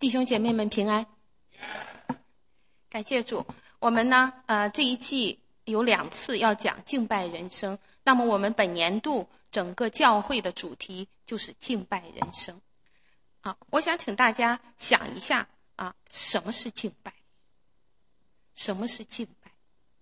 弟兄姐妹们平安，感谢主。我们呢，这一季有2次要讲敬拜人生。那么我们本年度整个教会的主题就是敬拜人生。我想请大家想一下什么是敬拜？什么是敬拜？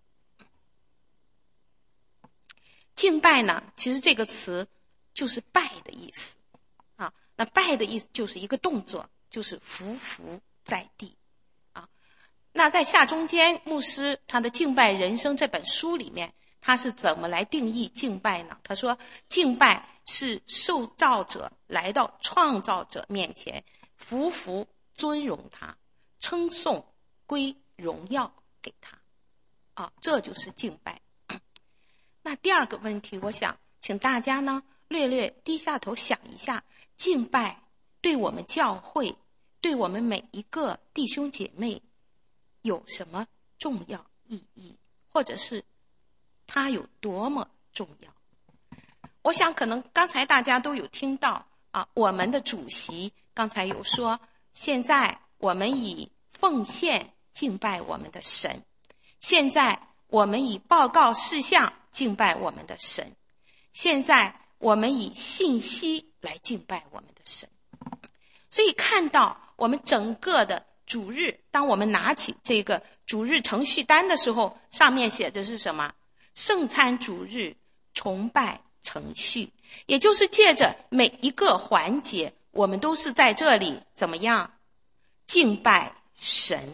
敬拜呢，其实这个词就是拜的意思那拜的意思就是一个动作，就是匍匐在地那在下中间牧师他的《敬拜人生》这本书里面，他是怎么来定义敬拜呢？他说，敬拜是受造者来到创造者面前，匍匐尊荣他，称颂归荣耀给他这就是敬拜。那第二个问题，我想请大家呢略略低下头想一下，敬拜对我们教会，对我们每一个弟兄姐妹有什么重要意义，或者是它有多么重要？我想可能刚才大家都有听到我们的主席刚才有说，现在我们以奉献敬拜我们的神，现在我们以报告事项敬拜我们的神，现在我们以信息来敬拜我们的神。所以看到我们整个的主日，当我们拿起这个主日程序单的时候，上面写的是什么？圣餐主日崇拜程序，也就是借着每一个环节，我们都是在这里怎么样敬拜神。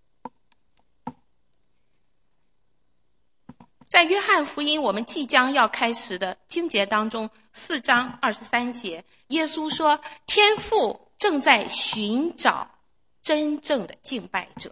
在约翰福音我们即将要开始的经节当中，4章23节，耶稣说，天父正在寻找真正的敬拜者。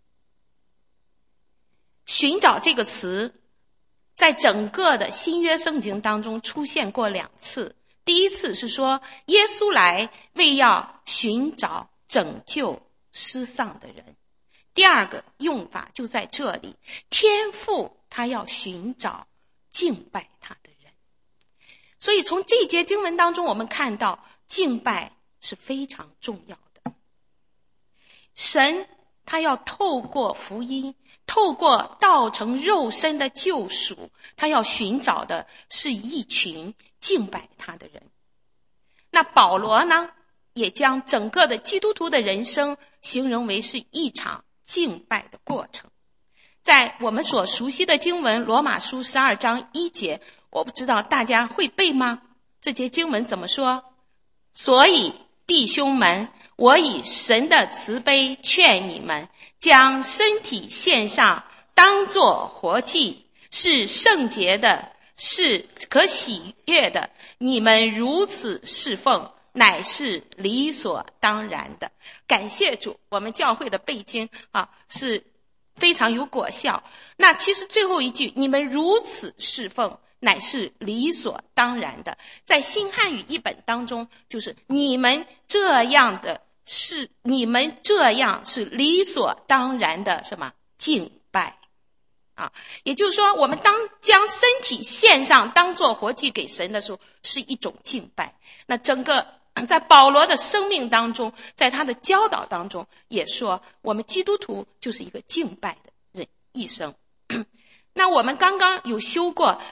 寻找这个词在整个的新约圣经当中出现过2次。第一次是说耶稣来为要寻找拯救失丧的人，第二个用法就在这里，天父他要寻找敬拜他的人。所以从这节经文当中我们看到敬拜是非常重要的。神他要透过福音，透过道成肉身的救赎，他要寻找的是一群敬拜他的人。那保罗呢，也将整个的基督徒的人生形容为是一场敬拜的过程。在我们所熟悉的经文罗马书12章1节，我不知道大家会背吗？这节经文怎么说？所以弟兄们，我以神的慈悲劝你们，将身体献上，当作活祭，是圣洁的，是可喜悦的。你们如此侍奉，乃是理所当然的。感谢主，我们教会的背经是非常有果效。那其实最后一句，你们如此侍奉，乃是理所当然的，在新汉语译本当中就是你们这样是理所当然的什么敬拜也就是说，我们当将身体献上当作活祭给神的时候，是一种敬拜。那整个在保罗的生命当中，在他的教导当中也说，我们基督徒就是一个敬拜的人一生。那我们刚刚有修过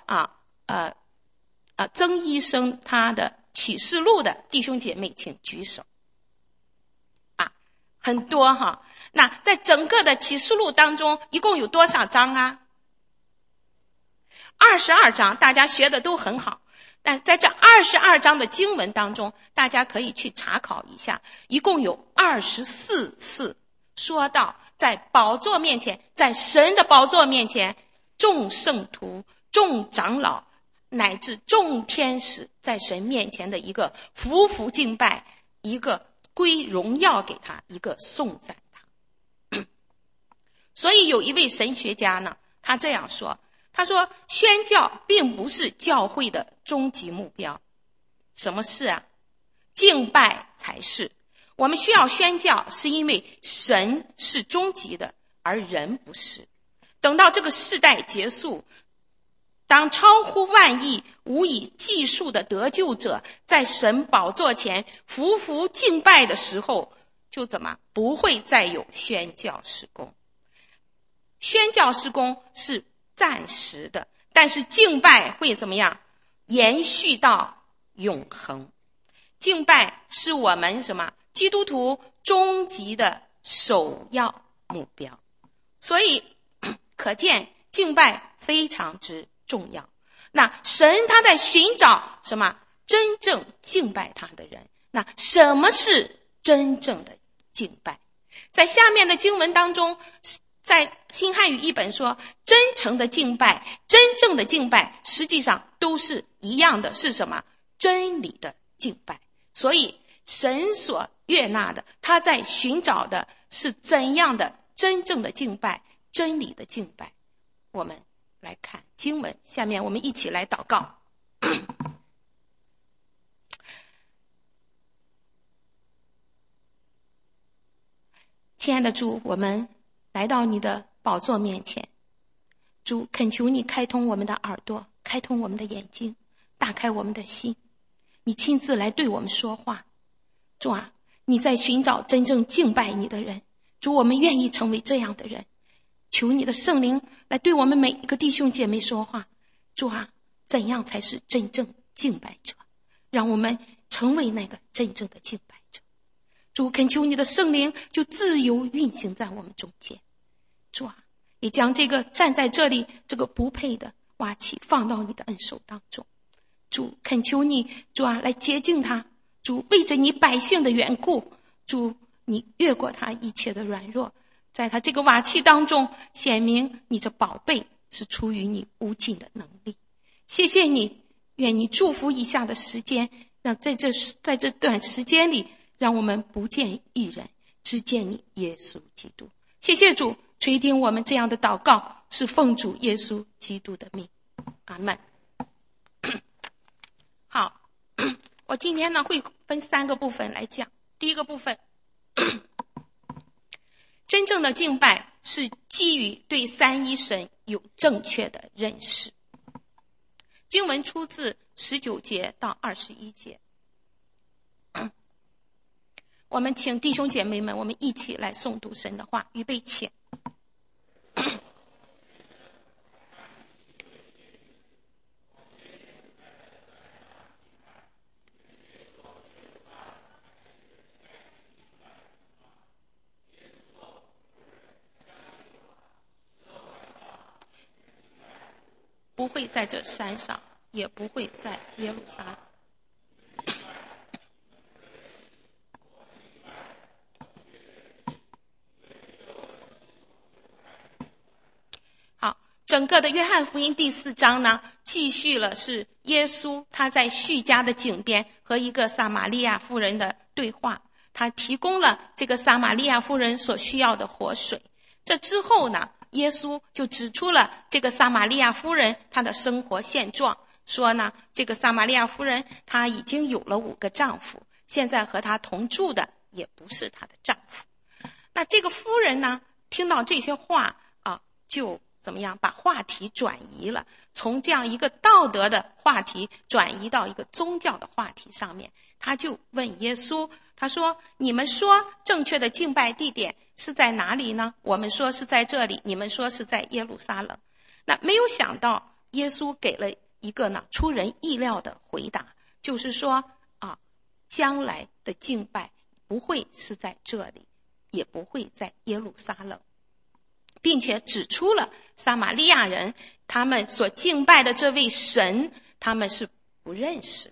曾医生他的启示录的弟兄姐妹请举手很多那在整个的启示录当中一共有多少章22章，大家学的都很好。但在这22章的经文当中，大家可以去查考一下，一共有24次说到在宝座面前，在神的宝座面前，众圣徒、众长老乃至众天使在神面前的一个匍匐敬拜，一个归荣耀给他，一个颂赞他。所以有一位神学家呢，他这样说，他说宣教并不是教会的终极目标。什么是敬拜才是。我们需要宣教是因为神是终极的，而人不是。等到这个世代结束，当超乎万亿无以计数的得救者在神宝座前匍匐敬拜的时候， 就怎么不会再有宣教事工。宣教事工是暂时的，但是敬拜会怎么样？延续到永恒。敬拜是我们什么？基督徒终极的首要目标。所以可见敬拜非常之重要。那神他在寻找什么？真正敬拜他的人。那什么是真正的敬拜？在下面的经文当中，在新汉语译本说，真诚的敬拜，真正的敬拜实际上都是一样的，是什么？真理的敬拜。所以神所悦纳的，他在寻找的是怎样的真正的敬拜，真理的敬拜。我们来看经文，下面我们一起来祷告。亲爱的主，我们来到你的宝座面前，主，恳求你开通我们的耳朵，开通我们的眼睛，打开我们的心，你亲自来对我们说话。主啊，你在寻找真正敬拜你的人，主，我们愿意成为这样的人。求你的圣灵来对我们每一个弟兄姐妹说话。主啊，怎样才是真正敬拜者？让我们成为那个真正的敬拜者。主，恳求你的圣灵就自由运行在我们中间。主啊，也将这个站在这里这个不配的瓦器放到你的恩手当中。主，恳求你，主啊，来洁净他。主，为着你百姓的缘故，主，你越过他一切的软弱，在他这个瓦器当中显明你这宝贝是出于你无尽的能力。谢谢你，愿你祝福以下的时间，让在这段时间里，让我们不见一人，只见你耶稣基督。谢谢主垂听我们这样的祷告，是奉主耶稣基督的名，阿们。好，我今天呢会分3个部分来讲。第一个部分，真正的敬拜是基于对三一神有正确的认识。经文出自19节到21节。我们请弟兄姐妹们，我们一起来诵读神的话，预备请。不会在这山上，也不会在耶路撒冷。好，整个的约翰福音第4章呢，继续了是耶稣他在叙加的井边和一个撒玛利亚妇人的对话，他提供了这个撒玛利亚妇人所需要的活水。这之后呢，耶稣就指出了这个撒玛利亚妇人她的生活现状，说呢，这个撒玛利亚妇人她已经有了5个丈夫，现在和她同住的也不是她的丈夫。那这个妇人呢，听到这些话啊，就怎么样把话题转移了，从这样一个道德的话题转移到一个宗教的话题上面。他就问耶稣，他说，你们说正确的敬拜地点是在哪里呢？我们说是在这里，你们说是在耶路撒冷。那没有想到耶稣给了一个呢出人意料的回答，就是说啊，将来的敬拜不会是在这里，也不会在耶路撒冷，并且指出了撒玛利亚人他们所敬拜的这位神，他们是不认识的。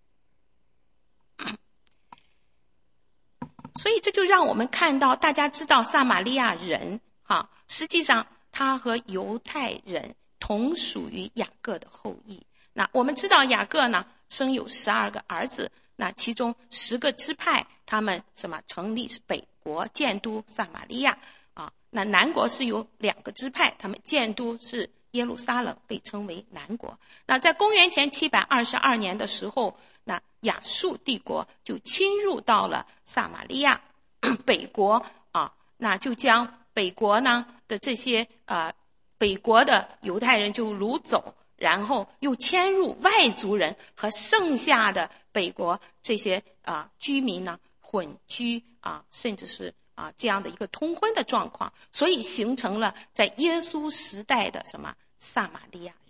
所以这就让我们看到，大家知道撒玛利亚人实际上他和犹太人同属于雅各的后裔。那我们知道雅各呢生有12个儿子，那其中10个支派他们成立是北国，建都撒玛利亚啊。那南国是有2个支派，他们建都是耶路撒冷，被称为南国。那在公元前722年的时候，那亚述帝国就侵入到了撒玛利亚北国啊，那就将北国呢的这些北国的犹太人就掳走，然后又迁入外族人和剩下的北国这些居民呢混居甚至是这样的一个通婚的状况，所以形成了在耶稣时代的什么撒玛利亚人。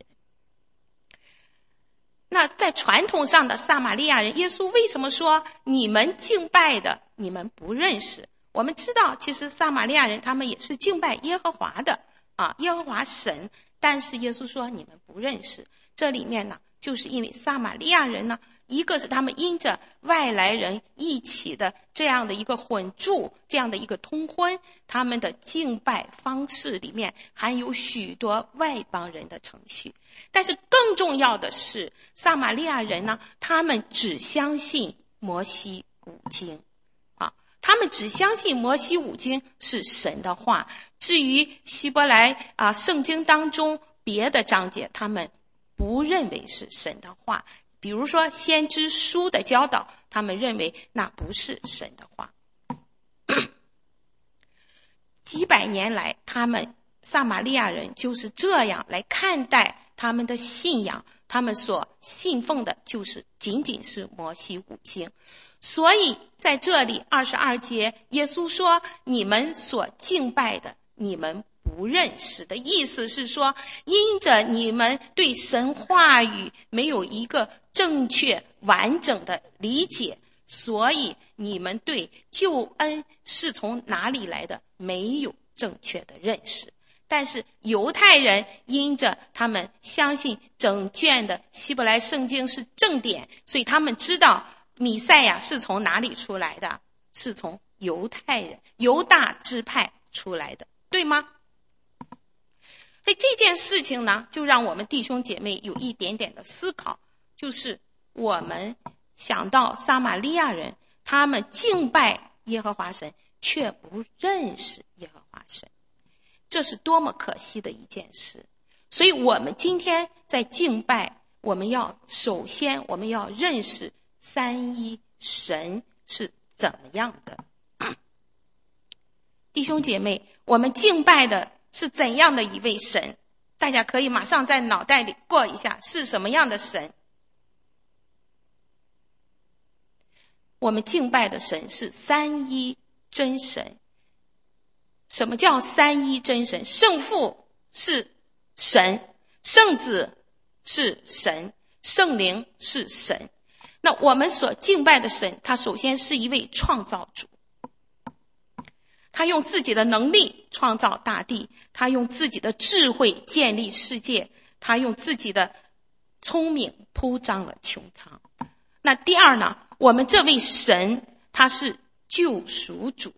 那在传统上的撒玛利亚人，耶稣为什么说你们敬拜的你们不认识？我们知道其实撒玛利亚人他们也是敬拜耶和华的耶和华神，但是耶稣说你们不认识。这里面呢，就是因为撒玛利亚人呢，一个是他们因着外来人一起的这样的一个混住，这样的一个通婚，他们的敬拜方式里面含有许多外邦人的程序。但是更重要的是，撒玛利亚人呢，他们只相信摩西五经他们只相信摩西五经是神的话，至于希伯来圣经当中别的章节，他们不认为是神的话。比如说先知书的教导，他们认为那不是神的话。几百年来，他们撒玛利亚人就是这样来看待他们的信仰，他们所信奉的就是仅仅是摩西五经。所以在这里22节，耶稣说你们所敬拜的你们不认识，的意思是说，因着你们对神话语没有一个正确完整的理解，所以你们对救恩是从哪里来的没有正确的认识。但是犹太人因着他们相信整卷的希伯来圣经是正典，所以他们知道弥赛亚是从哪里出来的，是从犹太人犹大支派出来的，对吗？所以这件事情呢，就让我们弟兄姐妹有一点点的思考，就是我们想到撒玛利亚人，他们敬拜耶和华神，却不认识耶和华神，这是多么可惜的一件事。所以我们今天在敬拜，首先我们要认识三一神是怎么样的。弟兄姐妹，我们敬拜的是怎样的一位神？大家可以马上在脑袋里过一下，是什么样的神？我们敬拜的神是三一真神。什么叫三一真神？圣父是神，圣子是神，圣灵是神。那我们所敬拜的神，他首先是一位创造主，他用自己的能力创造大地，他用自己的智慧建立世界，他用自己的聪明铺张了穹苍。那第二呢，我们这位神他是救赎主，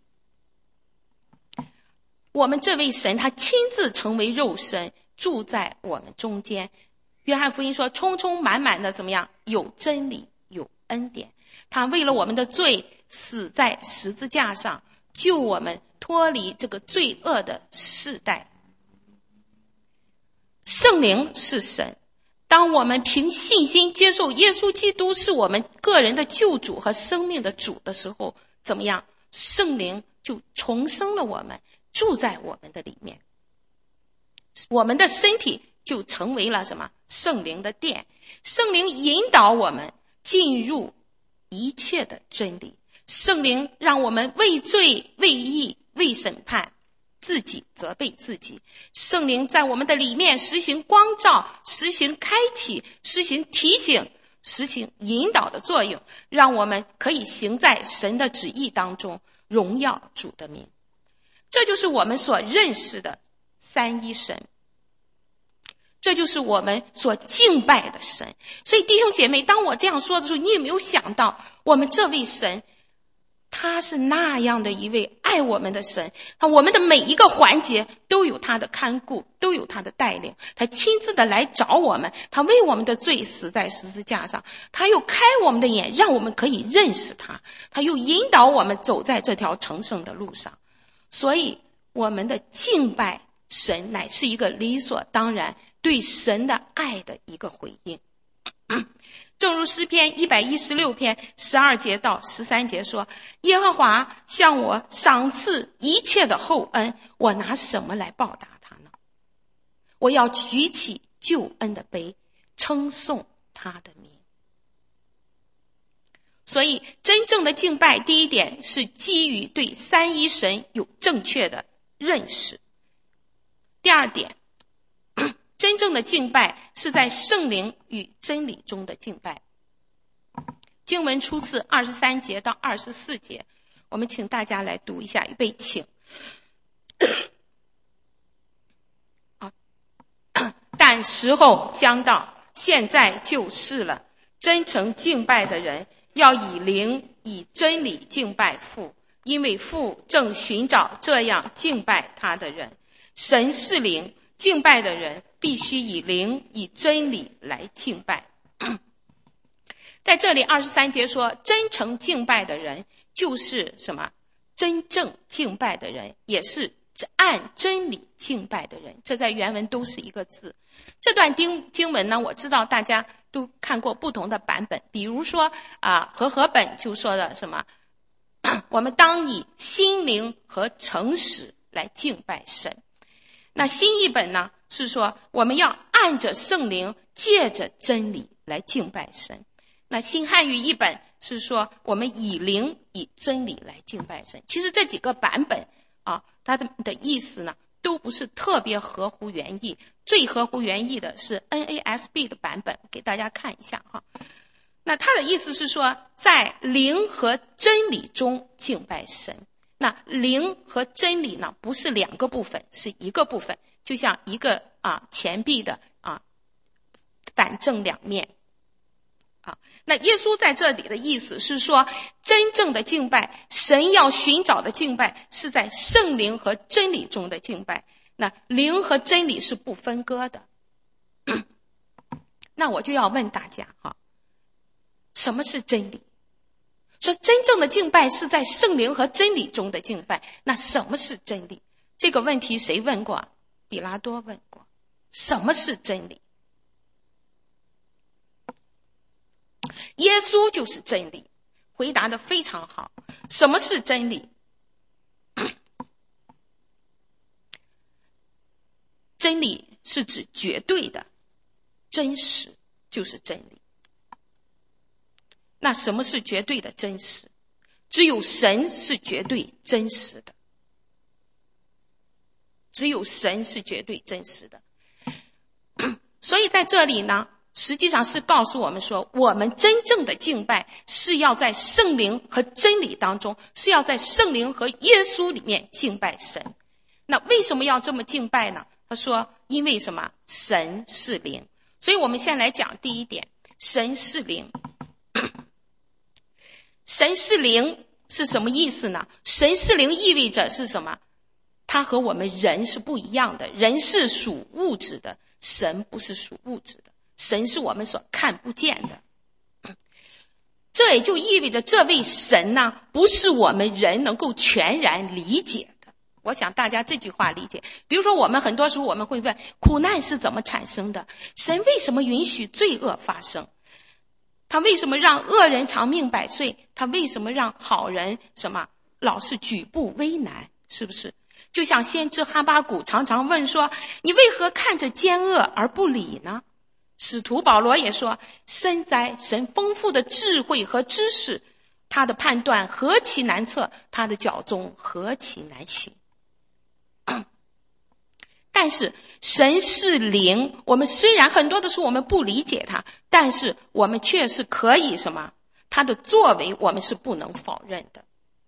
我们这位神他亲自成为肉身，住在我们中间。约翰福音说，充充满满的怎么样？有真理，有恩典。他为了我们的罪死在十字架上，救我们脱离这个罪恶的世代。圣灵是神，当我们凭信心接受耶稣基督是我们个人的救主和生命的主的时候，怎么样？圣灵就重生了我们，住在我们的里面，我们的身体就成为了什么？圣灵的殿。圣灵引导我们进入一切的真理，圣灵让我们为罪、为义、为审判，自己责备自己。圣灵在我们的里面实行光照，实行开启，实行提醒，实行引导的作用，让我们可以行在神的旨意当中，荣耀主的名。这就是我们所认识的三一神，这就是我们所敬拜的神。所以弟兄姐妹，当我这样说的时候，你有没有想到我们这位神他是那样的一位爱我们的神，我们的每一个环节都有他的看顾，都有他的带领，他亲自的来找我们，他为我们的罪死在十字架上，他又开我们的眼，让我们可以认识他，他又引导我们走在这条成圣的路上。所以我们的敬拜神乃是一个理所当然对神的爱的一个回应。正如诗篇116篇12节到13节说，耶和华向我赏赐一切的厚恩，我拿什么来报答他呢？我要举起救恩的杯，称颂他的名。 所以真正的敬拜，第一点是基于对三一神有正确的认识。第二点，真正的敬拜是在圣灵与真理中的敬拜。经文出自23节到24节，我们请大家来读一下，预备请。但时候将到，现在就是了。真诚敬拜的人要以灵以真理敬拜父，因为父正寻找这样敬拜他的人。神是灵，敬拜的人必须以灵以真理来敬拜。在这里23节说，真诚敬拜的人就是什么？真正敬拜的人，也是按真理敬拜的人。这在原文都是一个字。这段经文呢，我知道大家都看过不同的版本，比如说和合本就说的什么，我们当以心灵和诚实来敬拜神。那新译本呢是说，我们要按着圣灵，借着真理来敬拜神。那新汉语译本是说，我们以灵以真理来敬拜神。其实这几个版本它的意思呢都不是特别合乎原意，最合乎原意的是 NASB 的版本，给大家看一下哈。那它的意思是说，在灵和真理中敬拜神。那灵和真理呢，不是两个部分，是一个部分，就像一个钱币的反正两面。那耶稣在这里的意思是说，真正的敬拜，神要寻找的敬拜，是在圣灵和真理中的敬拜。那灵和真理是不分割的。那我就要问大家什么是真理？说真正的敬拜是在圣灵和真理中的敬拜，那什么是真理？这个问题谁问过？比拉多问过。什么是真理？耶稣就是真理，回答得非常好。什么是真理？真理是指绝对的，真实就是真理。那什么是绝对的真实？只有神是绝对真实的，只有神是绝对真实的。所以在这里呢，实际上是告诉我们说，我们真正的敬拜是要在圣灵和真理当中，是要在圣灵和耶稣里面敬拜神。那为什么要这么敬拜呢？他说，因为什么？神是灵。所以我们先来讲第一点，神是灵。神是灵是什么意思呢？神是灵意味着是什么？他和我们人是不一样的，人是属物质的，神不是属物质的，神是我们所看不见的。这也就意味着这位神呢，不是我们人能够全然理解的。我想大家这句话理解。比如说我们很多时候我们会问，苦难是怎么产生的？神为什么允许罪恶发生？他为什么让恶人长命百岁？他为什么让好人老是举步危难？是不是？就像先知哈巴谷常常问说，你为何看着奸恶而不理呢？使徒保罗也说，深哉，神丰富的智慧和知识，他的判断何其难测，他的脚踪何其难寻。但是神是灵，我们虽然很多的时候我们不理解他，但是我们却是可以他的作为我们是不能否认的。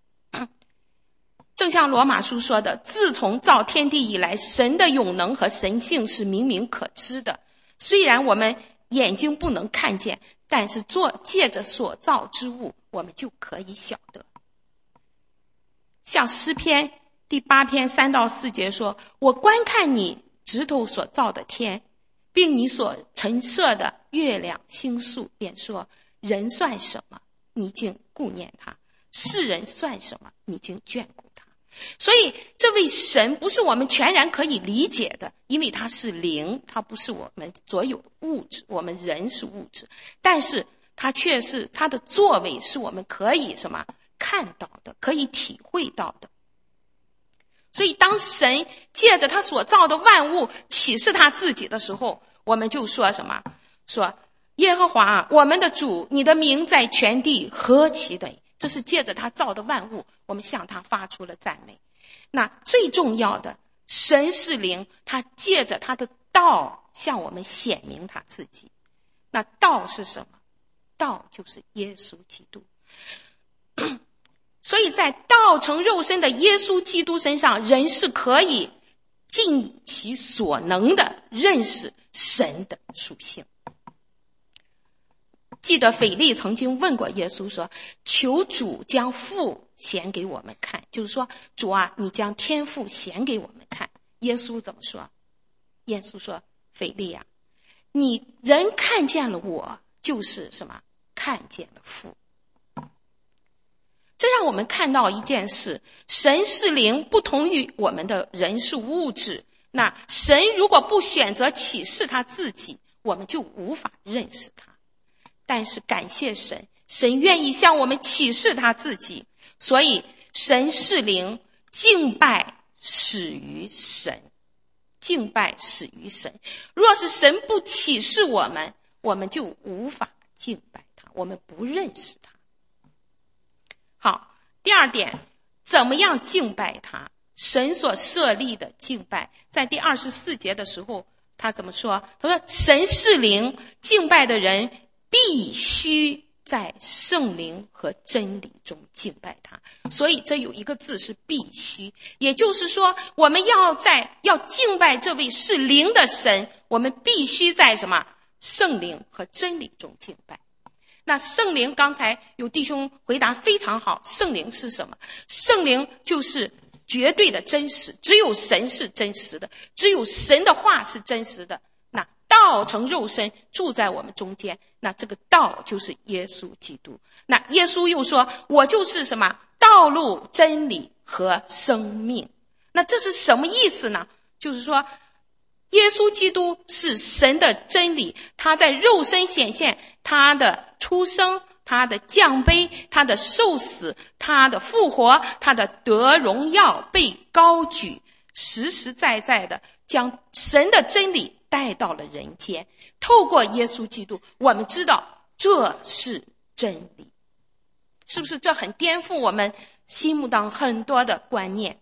正像罗马书说的，自从造天地以来，神的永能和神性是明明可知的。虽然我们眼睛不能看见，但是借着所造之物，我们就可以晓得。像诗篇第8篇3到4节说，我观看你指头所造的天，并你所陈设的月亮星宿，便说，人算什么，你竟顾念他；世人算什么，你竟眷顾他。所以这位神不是我们全然可以理解的，因为他是灵，他不是我们所有的物质，我们人是物质，但是他却是他的作为是我们可以看到的，可以体会到的。所以当神借着他所造的万物启示他自己的时候，我们就说说耶和华我们的主，你的名在全地何其的，这是借着他造的万物，我们向他发出了赞美。那最重要的，神是灵，他借着他的道向我们显明他自己。那道是什么？道就是耶稣基督。所以在道成肉身的耶稣基督身上，人是可以尽其所能的认识神的属性。记得腓力曾经问过耶稣说，求主将父显给我们看，就是说，主啊，你将天父显给我们看。耶稣怎么说？耶稣说，腓力啊，你人看见了我，就是什么？看见了父。这让我们看到一件事，神是灵，不同于我们的人是物质。那神如果不选择启示他自己，我们就无法认识他。但是感谢神，神愿意向我们启示他自己，所以神是灵，敬拜始于神，敬拜始于神。若是神不启示我们，我们就无法敬拜他，我们不认识他。好，第二点，怎么样敬拜他？神所设立的敬拜，在第24节的时候，他怎么说？他说，神是灵，敬拜的人必须在圣灵和真理中敬拜他。所以这有一个字是必须，也就是说，我们要敬拜这位是灵的神，我们必须在什么？圣灵和真理中敬拜。那圣灵，刚才有弟兄回答非常好，圣灵是什么？圣灵就是绝对的真实，只有神是真实的，只有神的话是真实的。那道成肉身住在我们中间，那这个道就是耶稣基督。那耶稣又说，我就是什么？道路、真理和生命。那这是什么意思呢？就是说，耶稣基督是神的真理，他在肉身显现，他的出生，他的降卑，他的受死，他的复活，他的得荣耀，被高举，实实在在的将神的真理带到了人间。透过耶稣基督，我们知道这是真理。是不是这很颠覆我们心目当中很多的观念？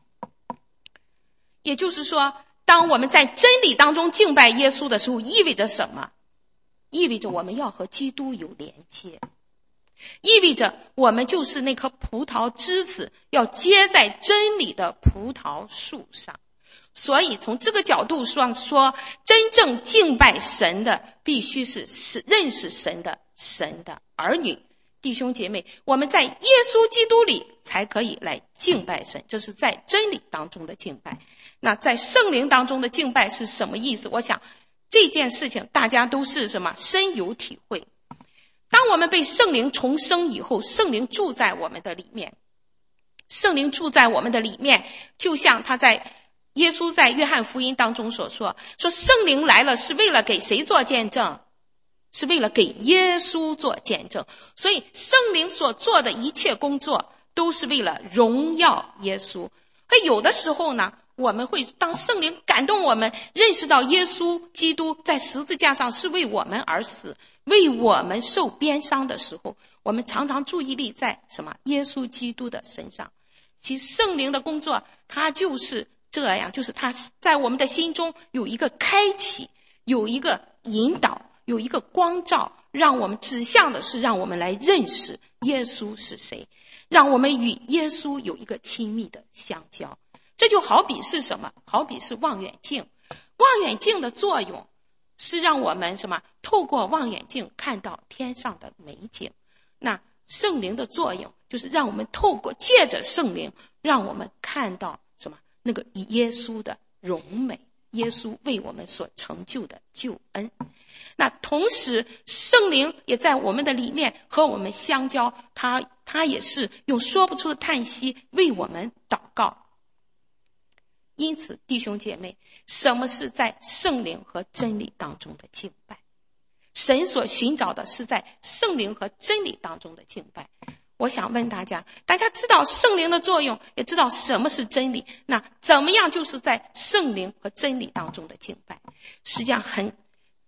也就是说，当我们在真理当中敬拜耶稣的时候，意味着什么？意味着我们要和基督有连接，意味着我们就是那颗葡萄枝子，要结在真理的葡萄树上。所以从这个角度上说，真正敬拜神的必须是认识神的儿女。弟兄姐妹，我们在耶稣基督里才可以来敬拜神，这是在真理当中的敬拜。那在圣灵当中的敬拜是什么意思？我想这件事情大家都是什么深有体会。当我们被圣灵重生以后，圣灵住在我们的里面，圣灵住在我们的里面，就像耶稣在约翰福音当中所说圣灵来了是为了给谁做见证？是为了给耶稣做见证。所以圣灵所做的一切工作都是为了荣耀耶稣。可有的时候呢，我们会当圣灵感动我们认识到耶稣基督在十字架上是为我们而死，为我们受鞭伤的时候，我们常常注意力在什么？耶稣基督的身上。其实圣灵的工作它就是这样，就是它在我们的心中有一个开启，有一个引导，有一个光照，让我们指向的是让我们来认识耶稣是谁，让我们与耶稣有一个亲密的相交。这就好比是什么？好比是望远镜。望远镜的作用是让我们什么？透过望远镜看到天上的美景。那圣灵的作用就是让我们借着圣灵，让我们看到什么？那个耶稣的荣美，耶稣为我们所成就的救恩。那同时圣灵也在我们的里面和我们相交，他也是用说不出的叹息为我们祷告。因此弟兄姐妹，什么是在圣灵和真理当中的敬拜？神所寻找的是在圣灵和真理当中的敬拜。我想问大家知道圣灵的作用，也知道什么是真理，那怎么样就是在圣灵和真理当中的敬拜？实际上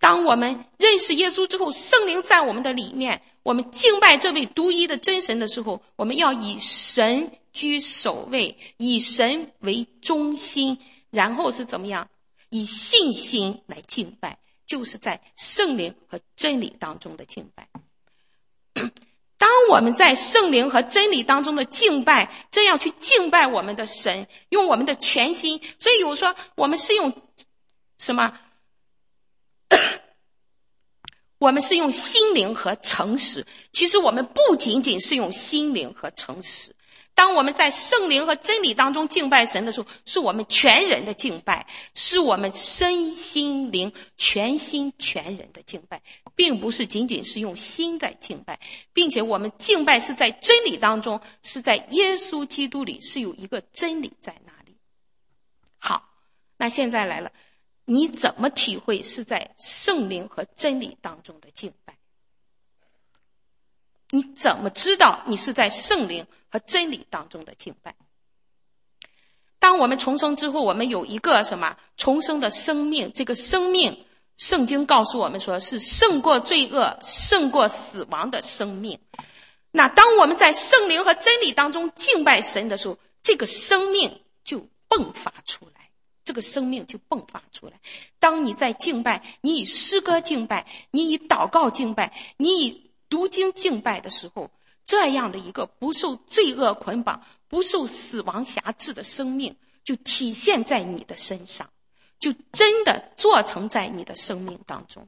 当我们认识耶稣之后，圣灵在我们的里面，我们敬拜这位独一的真神的时候，我们要以神居首位，以神为中心，然后是怎么样？以信心来敬拜，就是在圣灵和真理当中的敬拜。当我们在圣灵和真理当中的敬拜，这样去敬拜我们的神，用我们的全心，所以有说我们是用什么？我们是用心灵和诚实。其实我们不仅仅是用心灵和诚实，当我们在圣灵和真理当中敬拜神的时候，是我们全人的敬拜，是我们身心灵全心全人的敬拜，并不是仅仅是用心在敬拜，并且我们敬拜是在真理当中，是在耶稣基督里，是有一个真理在那里。好，那现在来了，你怎么体会是在圣灵和真理当中的敬拜？你怎么知道你是在圣灵和真理当中的敬拜？当我们重生之后，我们有一个什么重生的生命，这个生命圣经告诉我们说是胜过罪恶，胜过死亡的生命。那当我们在圣灵和真理当中敬拜神的时候，这个生命就迸发出来，这个生命就迸发出来。当你在敬拜，你以诗歌敬拜，你以祷告敬拜，你以读经敬拜的时候，这样的一个不受罪恶捆绑，不受死亡辖制的生命就体现在你的身上，就真的做成在你的生命当中。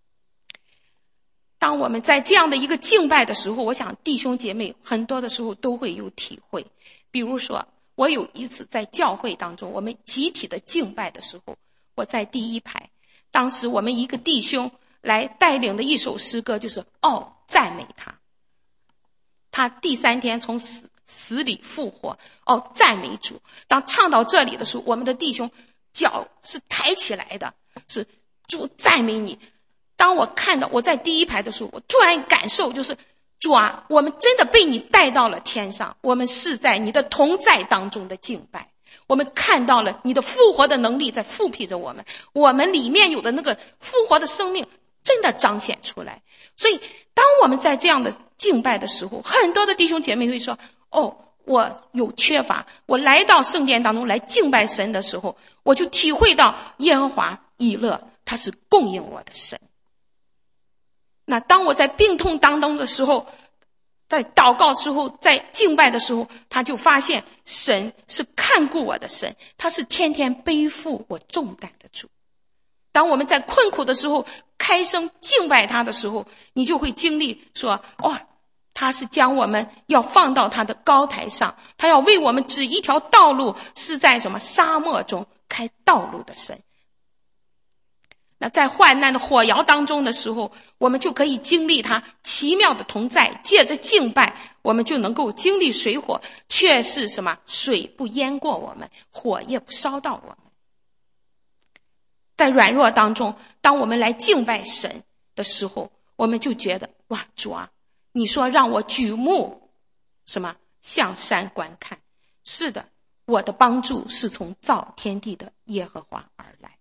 当我们在这样的一个敬拜的时候，我想弟兄姐妹很多的时候都会有体会。比如说我有一次在教会当中，我们集体的敬拜的时候，我在第一排，当时我们一个弟兄来带领的一首诗歌就是赞美他，他第3天从死里复活，赞美主。当唱到这里的时候，我们的弟兄脚是抬起来的，是主赞美你。当我看到我在第一排的时候，我突然感受就是主啊，我们真的被你带到了天上，我们是在你的同在当中的敬拜，我们看到了你的复活的能力在复辟着我们，我们里面有的那个复活的生命真的彰显出来。所以当我们在这样的敬拜的时候，很多的弟兄姐妹会说我有缺乏，我来到圣殿当中来敬拜神的时候，我就体会到耶和华以勒他是供应我的神。那当我在病痛当中的时候，在祷告时候，在敬拜的时候，他就发现神是看顾我的神，他是天天背负我重担的主。当我们在困苦的时候开声敬拜他的时候，你就会经历说他是将我们要放到他的高台上，他要为我们指一条道路，是在什么沙漠中开道路的神。那在患难的火窑当中的时候，我们就可以经历他奇妙的同在，借着敬拜我们就能够经历水火，却是什么水不淹过我们，火也不烧到我们。在软弱当中，当我们来敬拜神的时候，我们就觉得主啊，你说让我举目向山观看，是的，我的帮助是从造天地的耶和华而来。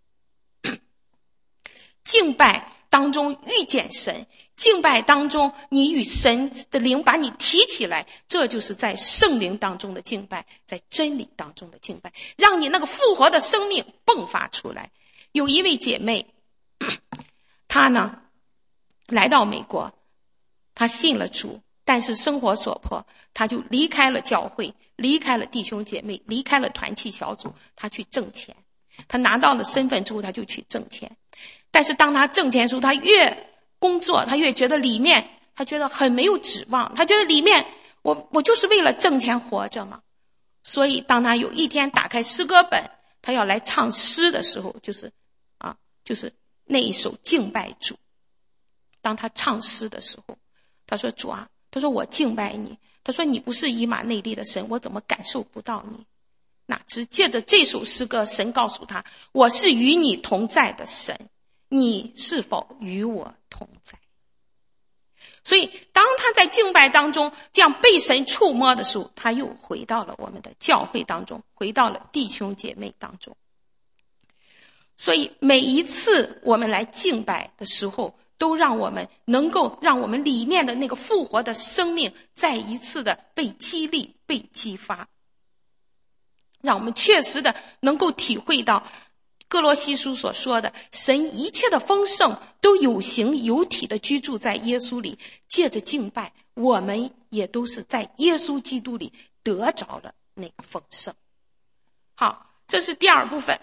敬拜当中遇见神，敬拜当中你与神的灵把你提起来，这就是在圣灵当中的敬拜，在真理当中的敬拜，让你那个复活的生命迸发出来。有一位姐妹，她呢来到美国，她信了主，但是生活所迫，她就离开了教会，离开了弟兄姐妹，离开了团契小组，她去挣钱。她拿到了身份之后，她就去挣钱。但是当她挣钱的时候，她越工作，她越觉得里面，她觉得很没有指望，她觉得里面我就是为了挣钱活着嘛。所以当她有一天打开诗歌本，她要来唱诗的时候，就是那一首敬拜主。当她唱诗的时候，她说主啊，她说我敬拜你，她说你不是以马内利的神，我怎么感受不到你？哪知借着这首诗歌，神告诉她，我是与你同在的神，你是否与我同在？所以当他在敬拜当中这样被神触摸的时候，他又回到了我们的教会当中，回到了弟兄姐妹当中。 所以每一次我们来敬拜的时候，都让我们能够让我们里面的那个复活的生命再一次的被激励、被激发，让我们确实的能够体会到哥罗西书所说的，神一切的丰盛都有形有体的居住在耶稣里，借着敬拜，我们也都是在耶稣基督里得着了那个丰盛。好，这是第二部分。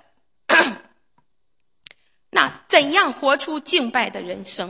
那怎样活出敬拜的人生？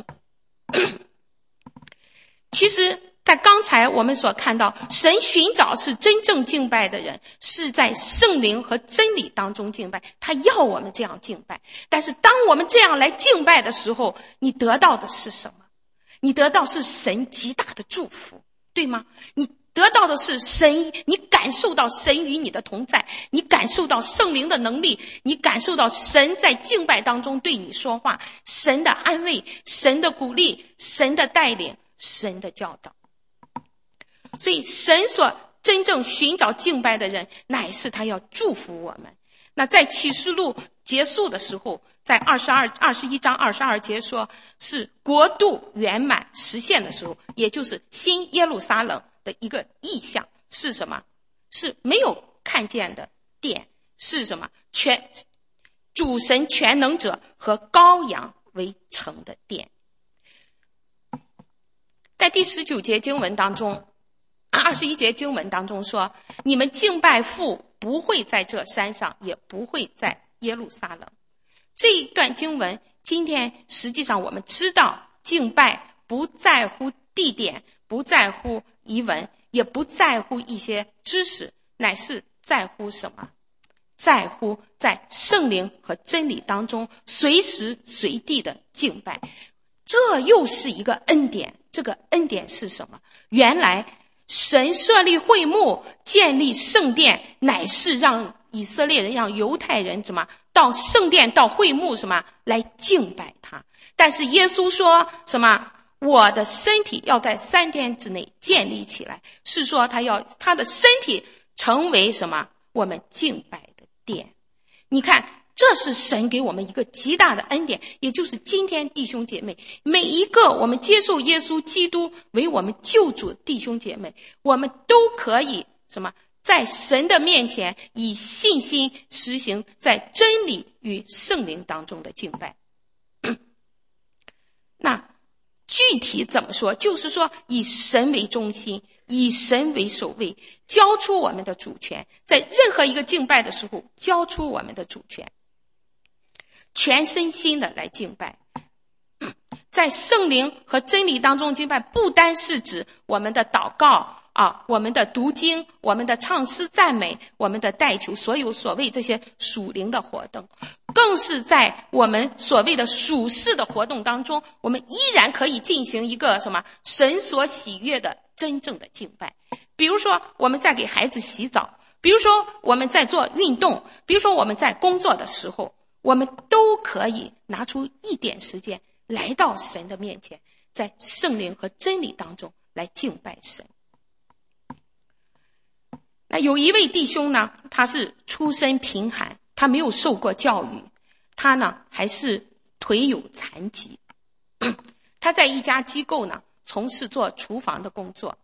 其实在刚才我们所看到，神寻找是真正敬拜的人，是在圣灵和真理当中敬拜，他要我们这样敬拜。但是当我们这样来敬拜的时候，你得到的是什么？你得到是神极大的祝福，对吗？你得到的是神，你感受到神与你的同在，你感受到圣灵的能力，你感受到神在敬拜当中对你说话，神的安慰，神的鼓励，神的带领，神的教导。所以神所真正寻找敬拜的人，乃是他要祝福我们。那在启示录结束的时候，在21章22节说，是国度圆满实现的时候，也就是新耶路撒冷的一个意象。是什么？是没有看见的殿，是什么？主神全能者和羔羊为城的殿。在第19节经文当中，21节经文当中说，你们敬拜父不会在这山上，也不会在耶路撒冷。这一段经文，今天实际上我们知道，敬拜不在乎地点，不在乎仪文，也不在乎一些知识，乃是在乎什么？在乎在圣灵和真理当中随时随地的敬拜。这又是一个恩典。这个恩典是什么？原来神设立会幕，建立圣殿，乃是让以色列人，让犹太人什么到圣殿，到会幕什么来敬拜他。但是耶稣说什么？我的身体要在3天之内建立起来，是说他的身体成为什么？我们敬拜的殿。你看，这是神给我们一个极大的恩典，也就是今天弟兄姐妹，每一个我们接受耶稣基督为我们救主的弟兄姐妹，我们都可以什么？在神的面前以信心实行在真理与圣灵当中的敬拜。那具体怎么说？就是说以神为中心，以神为首位，交出我们的主权，在任何一个敬拜的时候交出我们的主权，全身心的来敬拜。在圣灵和真理当中敬拜，不单是指我们的祷告我们的读经，我们的唱诗赞美，我们的代求，所有所谓这些属灵的活动，更是在我们所谓的属世的活动当中，我们依然可以进行一个什么神所喜悦的真正的敬拜。比如说我们在给孩子洗澡，比如说我们在做运动，比如说我们在工作的时候，我们都可以拿出一点时间来到神的面前，在圣灵和真理当中来敬拜神。那有一位弟兄呢，他是出身贫寒，他没有受过教育，他呢还是腿有残疾。他在一家机构呢从事做厨房的工作，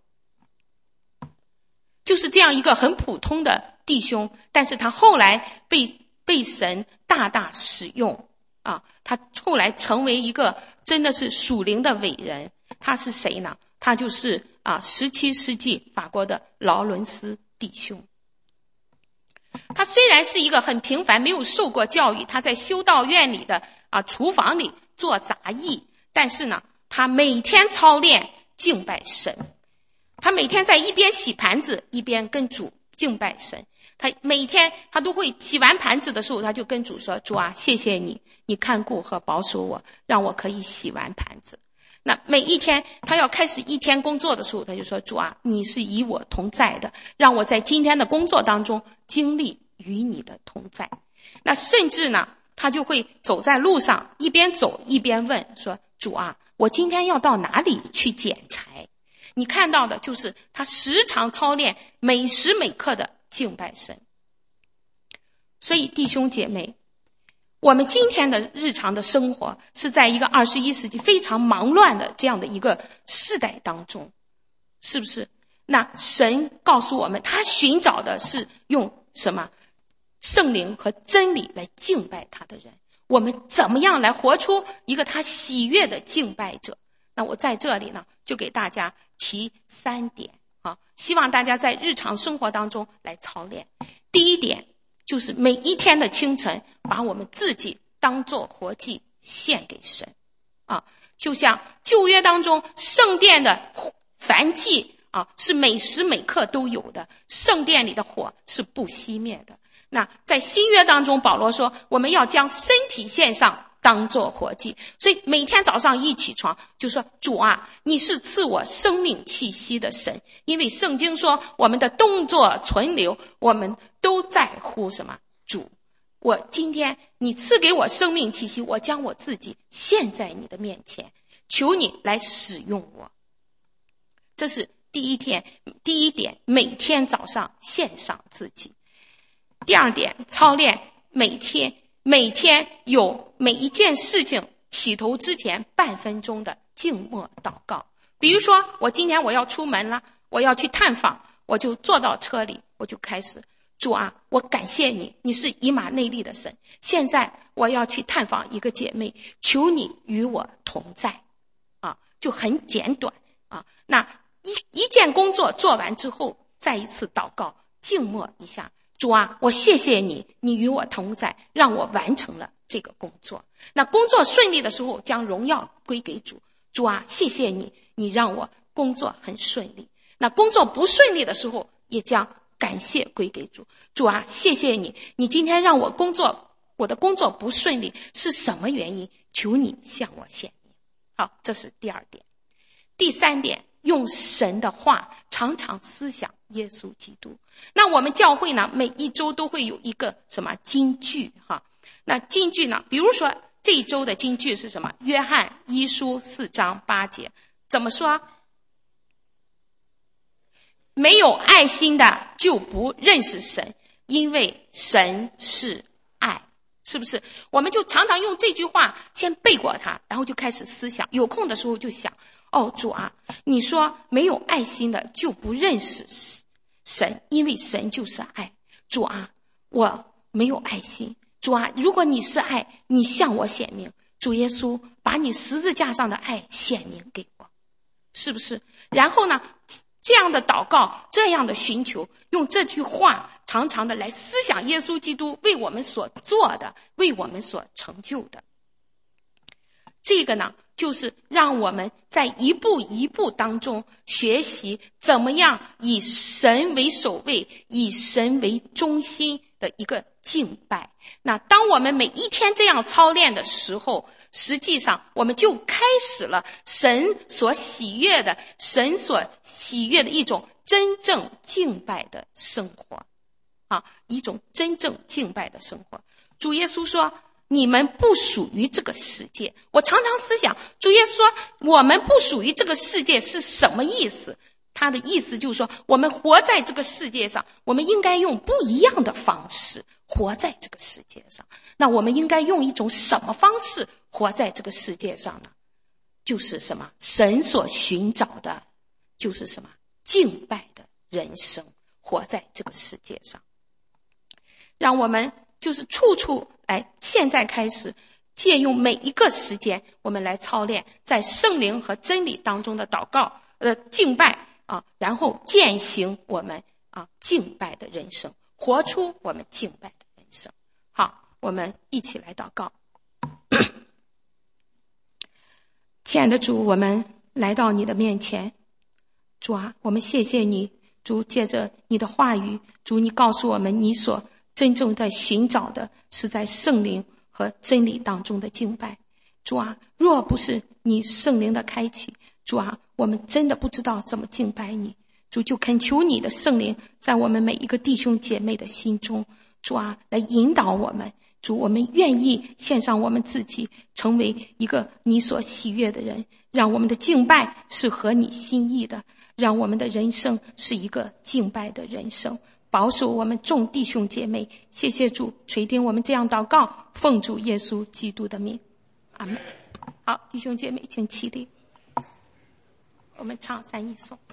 就是这样一个很普通的弟兄，但是他后来被神大大使用他后来成为一个真的是属灵的伟人。他是谁呢？他就是17世纪法国的劳伦斯弟兄。他虽然是一个很平凡，没有受过教育，他在修道院里的厨房里做杂役，但是呢他每天操练敬拜神，他每天在一边洗盘子一边跟主敬拜神。他每天他都会洗完盘子的时候，他就跟主说，主谢谢你，你看顾和保守我，让我可以洗完盘子。那每一天他要开始一天工作的时候，他就说，主你是与我同在的，让我在今天的工作当中经历与你的同在。那甚至呢他就会走在路上，一边走一边问说，主我今天要到哪里去捡柴？你看到的就是他时常操练，每时每刻的敬拜神。所以弟兄姐妹， 我们今天的日常的生活是在一个21世纪非常忙乱的这样的一个世代当中，是不是？那神告诉我们，他寻找的是用什么？圣灵和真理来敬拜他的人。我们怎么样来活出一个他喜悦的敬拜者？那我在这里呢，就给大家提3点啊，希望大家在日常生活当中来操练。第一点就是每一天的清晨，把我们自己当作活祭献给神啊，就像旧约当中圣殿的燔祭啊，是每时每刻都有的，圣殿里的火是不熄灭的。那在新约当中，保罗说我们要将身体献上，当作活祭。所以每天早上一起床就说，主啊，你是赐我生命气息的神。因为圣经说我们的动作存留，我们都在乎什么？主，我今天你赐给我生命气息，我将我自己献在你的面前，求你来使用我。这是第一点，每天早上献上自己。第二点，操练每天有每一件事情起头之前半分钟的静默祷告。比如说我今天我要出门了，我要去探访，我就坐到车里，我就开始，主啊，我感谢你，你是以马内利的神，现在我要去探访一个姐妹，求你与我同在啊，就很简短啊。那一件工作做完之后，再一次祷告，静默一下，主啊，我谢谢你，你与我同在，让我完成了这个工作。那工作顺利的时候，将荣耀归给主。主啊，谢谢你，你让我工作很顺利。那工作不顺利的时候，也将感谢归给主。主啊，谢谢你，你今天让我的工作不顺利，是什么原因？求你向我显明。好，这是第二点。第3点，用神的话常常思想耶稣基督。那我们教会呢，每一周都会有一个什么金句哈？那金句呢，比如说这一周的金句是什么？约翰一书4章8节，怎么说？没有爱心的就不认识神，因为神是爱。是不是？我们就常常用这句话先背过它，然后就开始思想，有空的时候就想，哦，主啊，你说没有爱心的就不认识神，因为神就是爱。主啊，我没有爱心，主啊，如果你是爱，你向我显明。主耶稣，把你十字架上的爱显明给我，是不是？然后呢，这样的祷告，这样的寻求，用这句话常常的来思想耶稣基督为我们所做的，为我们所成就的。这个呢，就是让我们在一步一步当中学习怎么样以神为首位，以神为中心的一个敬拜。那当我们每一天这样操练的时候，实际上我们就开始了神所喜悦的一种真正敬拜的生活啊，一种真正敬拜的生活。主耶稣说，你们不属于这个世界。我常常思想，主耶稣说我们不属于这个世界是什么意思？他的意思就是说，我们活在这个世界上，我们应该用不一样的方式活在这个世界上。那我们应该用一种什么方式活在这个世界上呢？就是什么？神所寻找的就是什么？敬拜的人生，活在这个世界上。让我们就是处处来，现在开始借用每一个时间，我们来操练在圣灵和真理当中的祷告敬拜啊，然后践行我们敬拜的人生，活出我们敬拜的人生。好，我们一起来祷告。亲爱的主，我们来到你的面前，主啊，我们谢谢你，主，借着你的话语，主，你告诉我们，你所真正在寻找的是在圣灵和真理当中的敬拜。主啊，若不是你圣灵的开启，主啊，我们真的不知道怎么敬拜你。主，就恳求你的圣灵在我们每一个弟兄姐妹的心中，主啊，来引导我们。主，我们愿意献上我们自己，成为一个你所喜悦的人，让我们的敬拜是合你心意的，让我们的人生是一个敬拜的人生。 保守我们众弟兄姐妹。谢谢主垂听我们这样祷告，奉主耶稣基督的名，阿们。好，弟兄姐妹请起立，我们唱三一颂。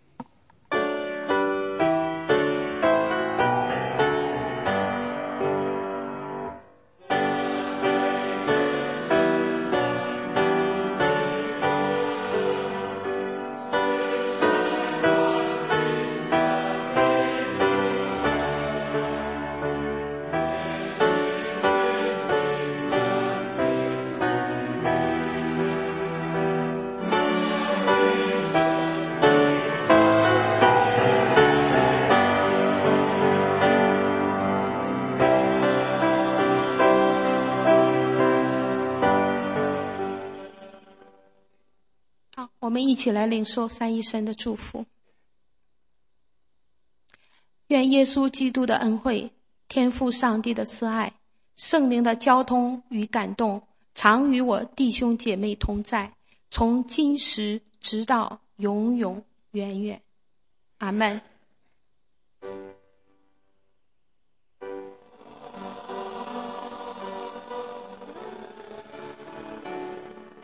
我们一起来领受三一神的祝福。愿耶稣基督的恩惠、天父上帝的慈爱、圣灵的交通与感动，常与我弟兄姐妹同在，从今时直到永永远远。阿们。